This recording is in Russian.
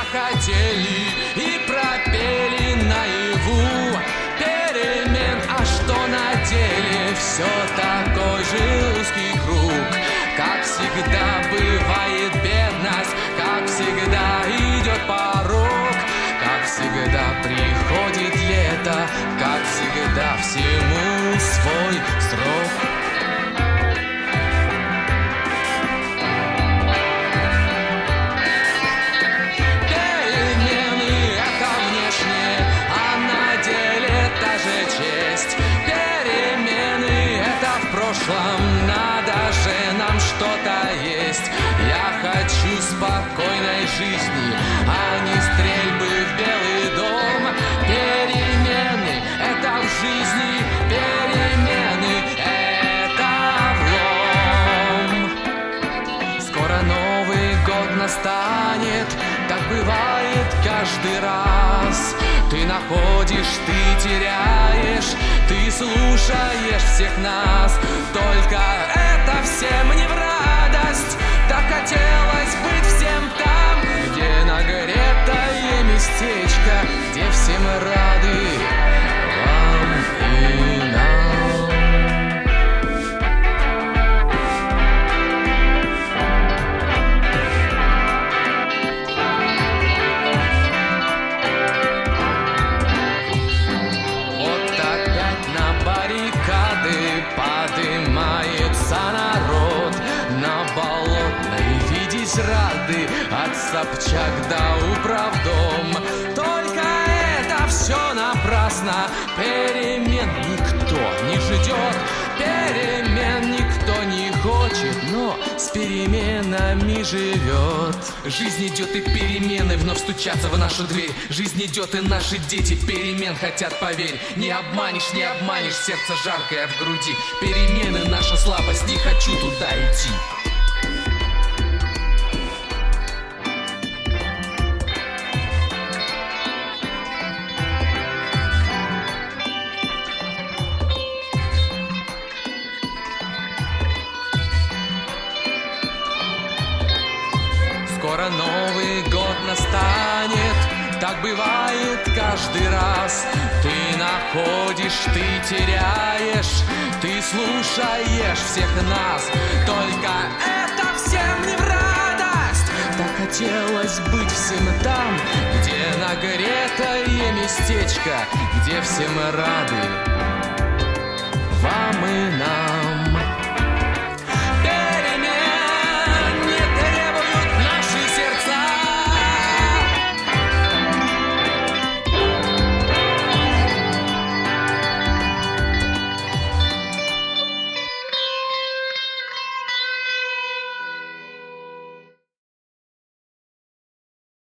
хотели и пропели наяву перемен, а что на деле все такой же узкий круг. Как всегда бывает бедность, как всегда идет порог, как всегда приходит лето, как всегда всему свой срок. Перемены — это внешнее, а на деле та же честь. Перемены — это в прошлом, надо же нам что-то есть. Я хочу спокойной жизни, а не стрельбы в Белый дом. Перемены — это в жизни, перемены — это влом. Скоро Новый год настанет, так бывает каждый раз. Ты находишь, ты теряешь, ты слушаешь всех нас. Только это всем не в радость. Так хотелось быть всем там, где нагретое местечко, где все мы рады вам и нам. Вот опять на баррикады поднимается народ. На Болотной видеть рады от Собчак до управдом. Только это все напрасно. Перемен никто не ждет, перемен никто не хочет, но с переменами живет. Жизнь идет и перемены вновь стучатся в нашу дверь. Жизнь идет и наши дети перемен хотят, поверь. Не обманешь, сердце жаркое в груди. Перемены наша слабость, не хочу туда идти. Скоро Новый год настанет, так бывает каждый раз. Ты находишь, ты теряешь, ты слушаешь всех нас. Только это всем не в радость. Так хотелось быть всем там, где нагретое местечко, где все мы рады вам и нам.